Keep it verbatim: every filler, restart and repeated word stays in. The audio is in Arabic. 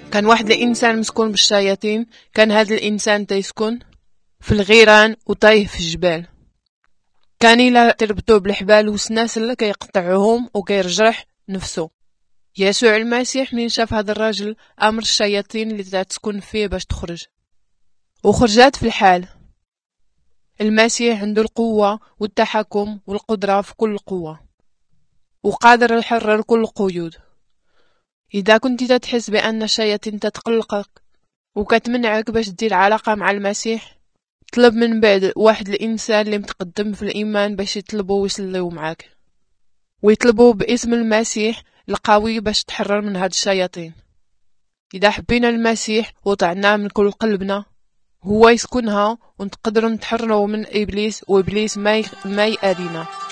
كان واحد الانسان مسكون بالشياطين. كان هذا الانسان تيسكن في الغيران وطايه في الجبال. كان الا تربطوه بالحبال والسناسل كيقطعوهم وكيرجرح نفسه. يسوع المسيح من شاف هذا الراجل امر الشياطين اللي تسكن فيه باش تخرج، وخرجات في الحال. المسيح عنده القوة والتحكم والقدرة في كل قوة، وقادر يحرر كل القيود. إذا كنت تحس بأن الشياطين تتقلقك وكتمنعك باش دير علاقة مع المسيح، طلب من بعد واحد الإنسان اللي متقدم في الإيمان باش يطلبوا ويصليوا معاك، ويطلبوا باسم المسيح القوي باش تحرر من هاد الشياطين. إذا حبينا المسيح وطعناه من كل قلبنا، هو يسكنها ونقدر نتحرروا من إبليس، وإبليس ما, ي... ما يأذينا.